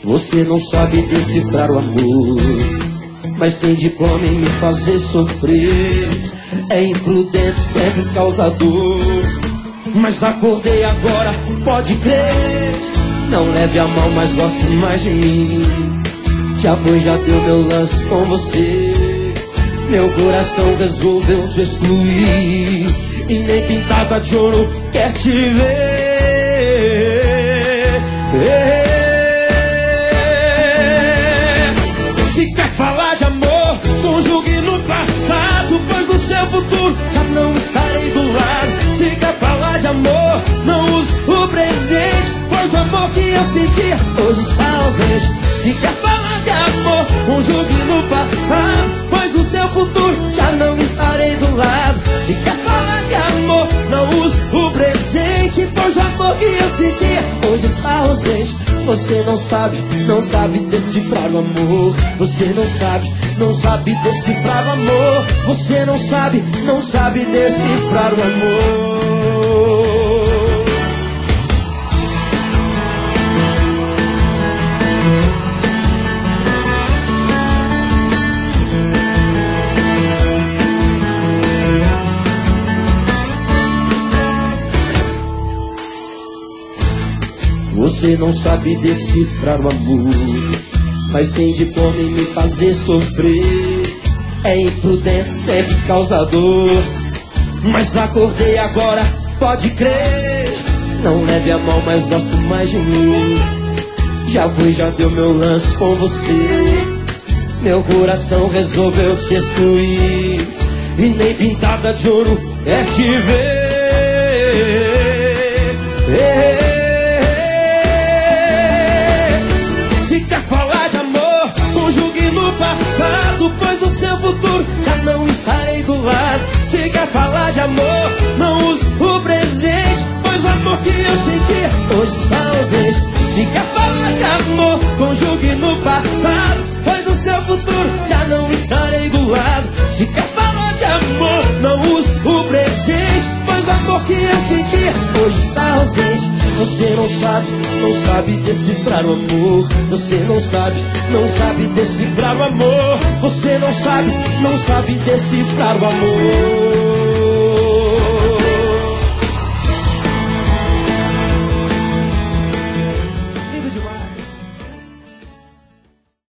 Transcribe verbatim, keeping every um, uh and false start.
Você não sabe decifrar o amor, mas tem diploma em me fazer sofrer. É imprudente, sempre causador, mas acordei agora, pode crer. Não leve a mal, mas gosto mais de mim. Já foi, já deu meu lance com você. Meu coração resolveu te excluir, e nem pintada de ouro quer te ver. Se quer falar de amor, conjugue no passado, pois no seu futuro já não estarei do lado. Se quer falar de amor, não use o presente, pois o amor que eu sentia hoje está ausente. Se quer falar de amor, conjugue no passado, pois no seu futuro já não estarei do lado. Se quer falar de amor, não use o presente, pois o amor que eu sentia hoje está ausente. Você não sabe, não sabe decifrar o amor. Você não sabe, não sabe decifrar o amor. Você não sabe, não sabe decifrar o amor. Você não sabe decifrar o amor, mas tem diploma em me fazer sofrer. É imprudente, sempre causador, mas acordei agora, pode crer. Não leve a mal, mas gosto mais de mim. Já foi, já deu meu lance com você. Meu coração resolveu te excluir, e nem pintada de ouro é te ver. Passado, pois no seu futuro já não estarei do lado. Se quer falar de amor, não use o presente, pois o amor que eu sentia hoje está ausente. Se quer falar de amor, conjugue no passado, pois no seu futuro já não estarei do lado. Se quer falar de amor, não use o presente, pois o amor que eu sentia hoje está ausente. Você não sabe, não sabe decifrar o amor. Você não sabe, não sabe decifrar o amor. Você não sabe, não sabe decifrar o amor.